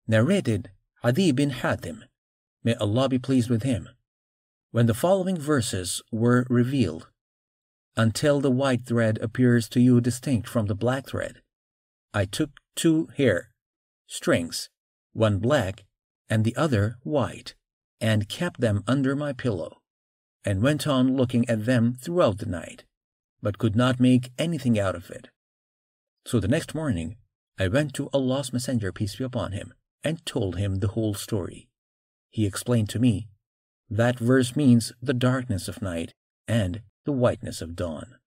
Narrated Adi bin Hatim, may Allah be pleased with him, when the following verses were revealed: "Until the white thread appears to you distinct from the black thread, I took 2 hair strings, one black and the other white, and kept them under my pillow, and went on looking at them throughout the night, but could not make anything out of it. So the next morning I went to Allah's Messenger, peace be upon him, and told him the whole story. He explained to me, that verse means the darkness of night and the whiteness of dawn."